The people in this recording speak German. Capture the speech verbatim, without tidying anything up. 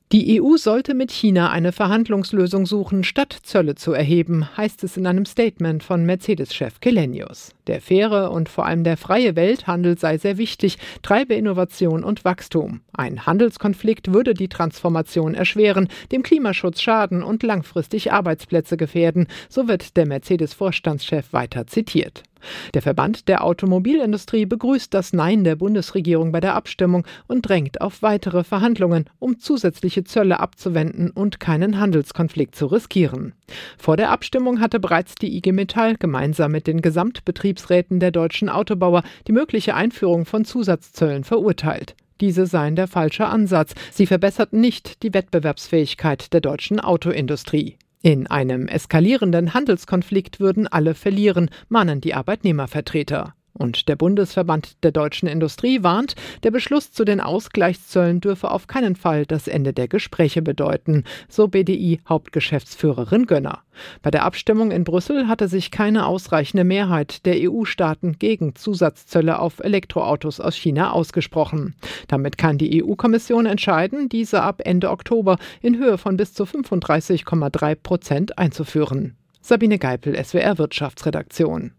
Die E U sollte mit China eine Verhandlungslösung suchen, statt Zölle zu erheben, heißt es in einem Statement von Mercedes-Chef Källenius. Der faire und vor allem der freie Welthandel sei sehr wichtig, treibe Innovation und Wachstum. Ein Handelskonflikt würde die Transformation erschweren, dem Klimaschutz schaden und langfristig Arbeitsplätze gefährden, so wird der Mercedes-Vorstandschef weiter zitiert. Der Verband der Automobilindustrie begrüßt das Nein der Bundesregierung bei der Abstimmung und drängt auf weitere Verhandlungen, um zusätzliche Zölle abzuwenden und keinen Handelskonflikt zu riskieren. Vor der Abstimmung hatte bereits die I G Metall gemeinsam mit den Gesamtbetriebsräten der deutschen Autobauer die mögliche Einführung von Zusatzzöllen verurteilt. Diese seien der falsche Ansatz. Sie verbesserten nicht die Wettbewerbsfähigkeit der deutschen Autoindustrie. In einem eskalierenden Handelskonflikt würden alle verlieren, mahnen die Arbeitnehmervertreter. Und der Bundesverband der deutschen Industrie warnt, der Beschluss zu den Ausgleichszöllen dürfe auf keinen Fall das Ende der Gespräche bedeuten, so B D I-Hauptgeschäftsführerin Gönner. Bei der Abstimmung in Brüssel hatte sich keine ausreichende Mehrheit der E U-Staaten gegen Zusatzzölle auf Elektroautos aus China ausgesprochen. Damit kann die E U-Kommission entscheiden, diese ab Ende Oktober in Höhe von bis zu fünfunddreißig Komma drei Prozent einzuführen. Sabine Geipel, S W R Wirtschaftsredaktion.